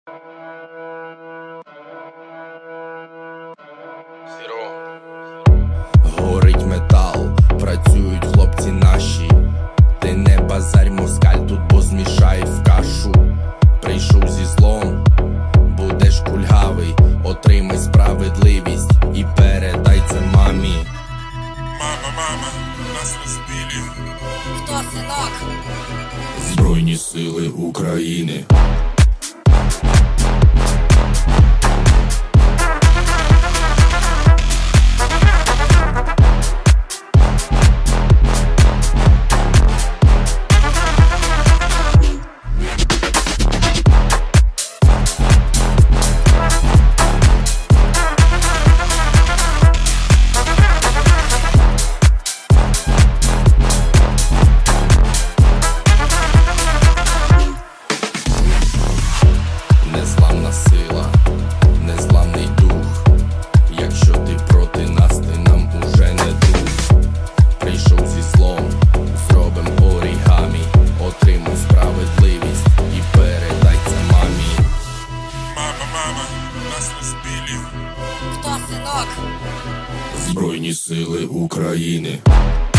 Горить метал, працюють хлопці наші. Ти не базарь, москаль, тут бо змішає в кашу. Прийшов зі злом, будеш кульгавий. Отримай справедливість і передай це мамі. Мама, нас розбили. Хто, синок? Збройні сили України. Незламна сила, незламний дух. Якщо ти проти нас, ти нам уже не друг. Прийшов зі злом, зробим орігамі. Отримай справедливість і передай це мамі. Мама, нас розбили. Хто, синок? Збройні сили України.